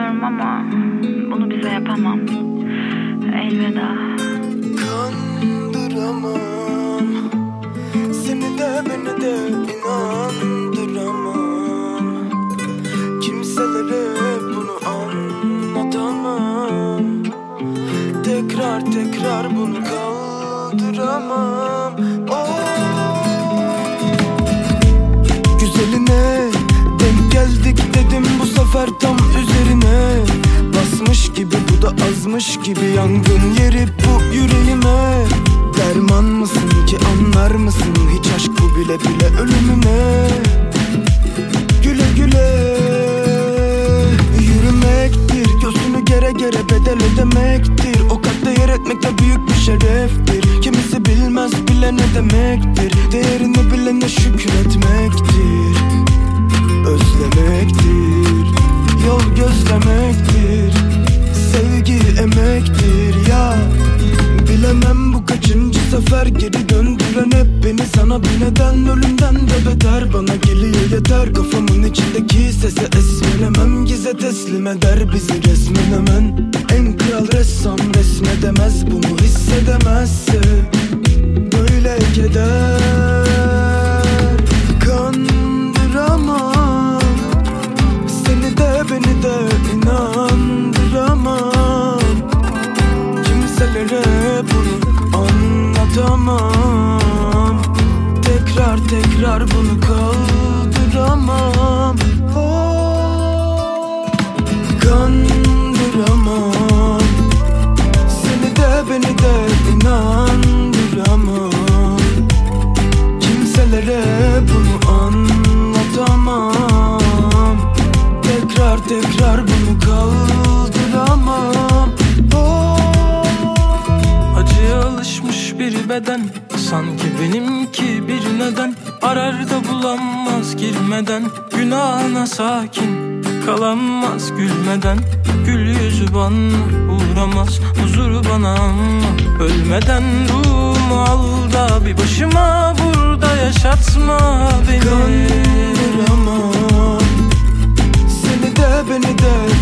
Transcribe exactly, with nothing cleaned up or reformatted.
biliyorum ama bunu bize yapamam. Elveda. Kandıramam seni de beni de inandıramam. Kimselere bunu anlatamam. Tekrar tekrar bunu kaldıramam. Oh. Güzeline denk geldik dedim bu sefer tam üzerine. Basmış gibi bu da azmış gibi yangın yeri bu yüreğime. Derman mısın ki anlar mısın hiç aşk bu bile bile ölümüne. Güle güle yürümektir, gözünü gere gere bedel ödemektir. O kalpte yer etmek de büyük bir şereftir. Kimisi bilmez bile ne demektir. Değerini bilene şükretmektir. Özlemektir, yol gözlemektir. Sevgi emektir ya. Bilemem bu kaçıncı sefer geri döndüren hep beni sana bir neden. Ölümden de beter bana geliyor yeter. Kafamın içindeki sese es veremem. Gize teslim eder bizi resmen hemen. En kral ressam resmedemez bunu hissedemezse. Böyle keder kandıramam. Seni de beni de inandıramam. Kimselere bunu anlatamam. Tekrar tekrar bunu kaldıramam. Oh. Kandıramam. Seni de beni de inandıramam. Kimselere bunu anlatamam. Tekrar tekrar bunu kaldıramam. Acıya alışmış bir beden, sanki benimki bir neden. Arar da bulamaz girmeden, günahına sakin kalamaz gülmeden. Gül yüzü bana uğramaz, huzuru bana ama ölmeden ruhumu al da bir başıma burada yaşatma beni. Kandıramam. Seni de beni de